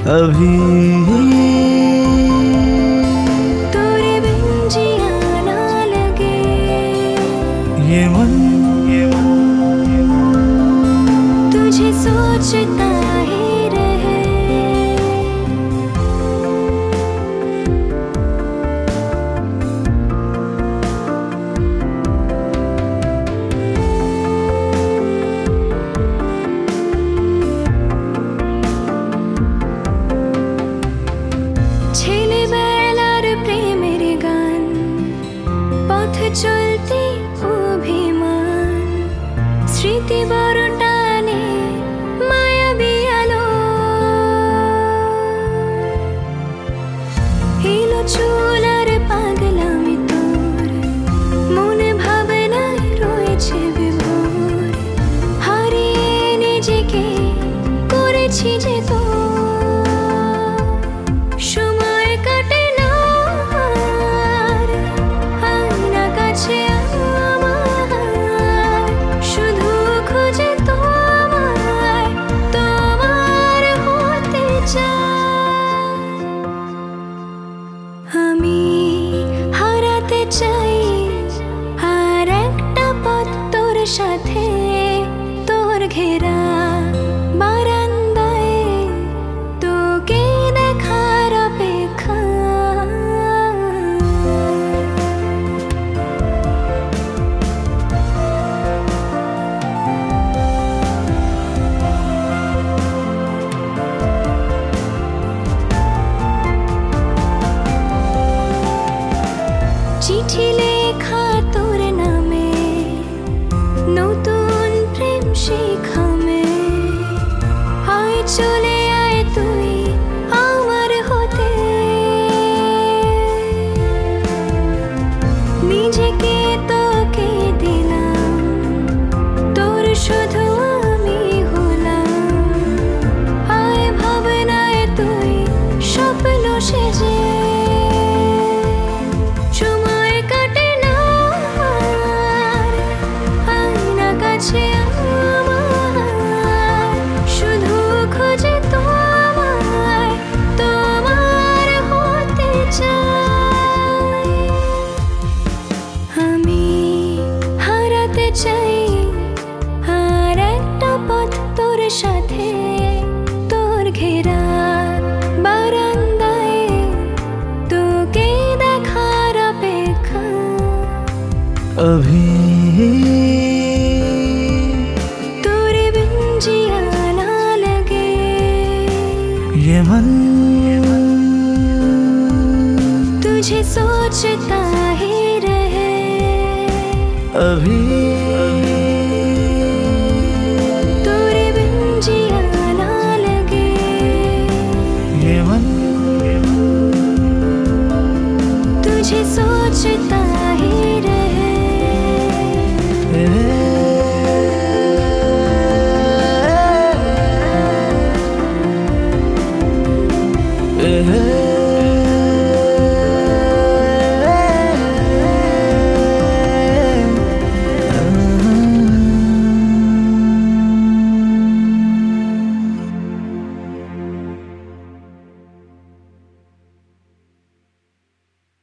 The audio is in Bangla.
अभी तेरे बिन जिया ना लगे। ये मन तुझे सोचता ही रहे। ছেলেবেলার প্রেমের গান, পথ চলতি অভিমান, স্মৃতি বড় টানে মায়াবী আলো। এলো চুলার পাগলামি তোর, মনে ভাবনায় রয়েছে বিভোর। হারিয়ে নিজেকে করেছি যে তোর। সময় কাটে না আর, আয়না কাছে আমার, শুধু খুঁজে তোমায়, তোমার হতে চাই। আমি হারাতে চাই আর একটা পথ তোর সাথে, তোর ঘেরা বারান্দায় তোকে দেখার অপেক্ষা। চিঠি লেখা তোর নামে, নতুন প্রেম শিখামে। আয় চলে আয় তুই আমার হতে, নিজেকে তোকে দিলাম, তোর শুধু আমি হলাম। আয় ভাবনায় তুই স্বপ্ন সেজে। সময় কাটে না আর, আয়না কাছে আমার, শুধু খোঁজে তোমায়, তোমার হতে চাই। আমি হারাতে চাই আর একটা পথ তোর সাথে, তোর ঘেরা বারান্দায় তোকে দেখার অপেক্ষা। अभी तेरे बिन जिया ना लगे। ये मन तुझे सोचता ही रहे। अभी